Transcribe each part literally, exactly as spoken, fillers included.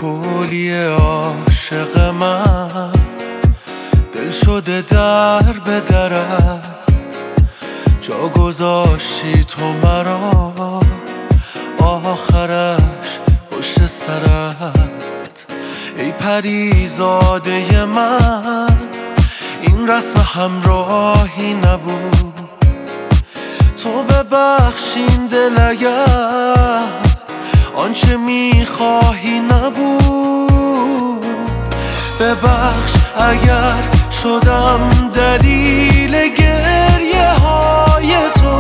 کلی عاشق من دل شده در به درت، جا گذاشتی تو مرا آخرش پشت سرت. ای پریزاده من این رسم همراهی نبود، تو ببخشین دل اگر آنچه میخواهی نبود. ببخش اگر شدم دلیل گریه های تو،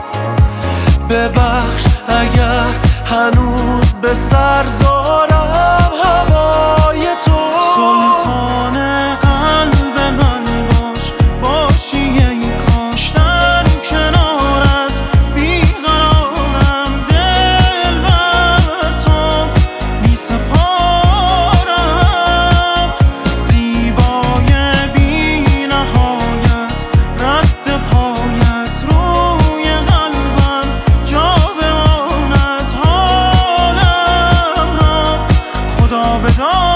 ببخش اگر هنوز به سر دارم هوای تو. سلطان قلب من باش، باشی ای کاش در کنارت بیقرارم، دل بر تو می سپارم. زیبای بی نهایت رد پایت روی قلبم جا بماند، حالم را خدا بدان.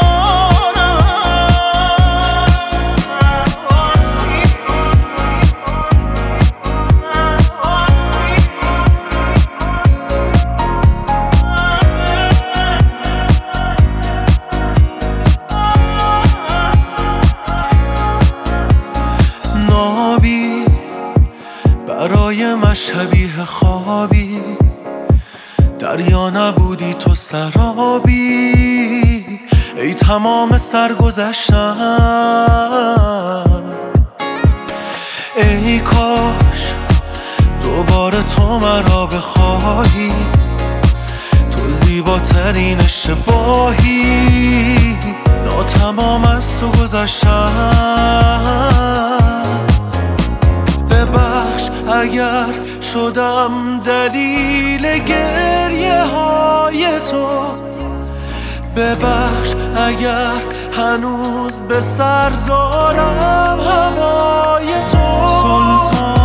نابی برای من شبیه خوابی، دریا نبودی تو سرابی. ای تمام سرگذشتم، ای کاش دوباره تو مرا بخواهی، تو زیباترین اشتباهی. ناتمام از تو گذشتم، ببخش اگر شدم دلیل گریه های تو، ببخش اگر هنوز به سر دارم هوای تو. سلطان